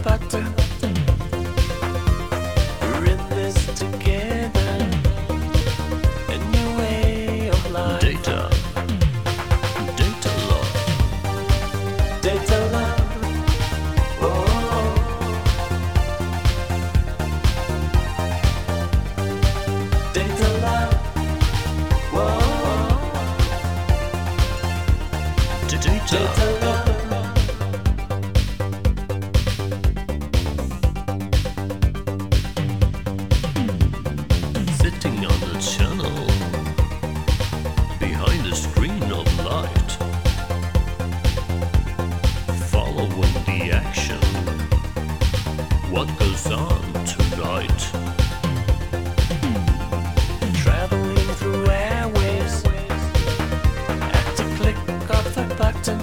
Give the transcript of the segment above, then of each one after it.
button. We're in this together. A new way of life. Data. Data love. Data love. Oh. Data love. Whoa. Data. Data love. Sitting on the channel behind the screen of light, following the action. What goes on tonight? Traveling through airwaves at the click of the button.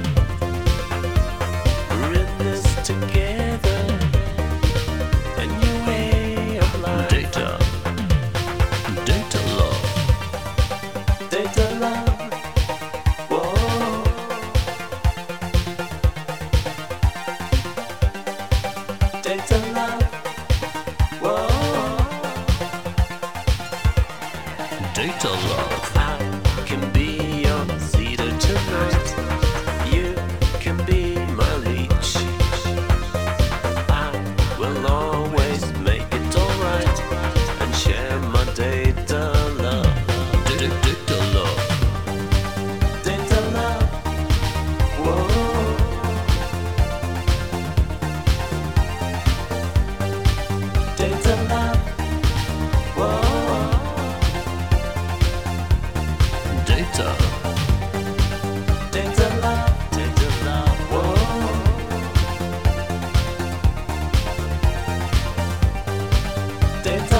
We're in this together. A new way of life. Data. Data love. Data love. Whoa. Data love. Whoa. Data love. I can be your cedar tonight. You can be my leech. I will always make it alright and share my data love. Data love. Data love. Whoa. Data love. Whoa. Data. Data love. Data love. Whoa. Data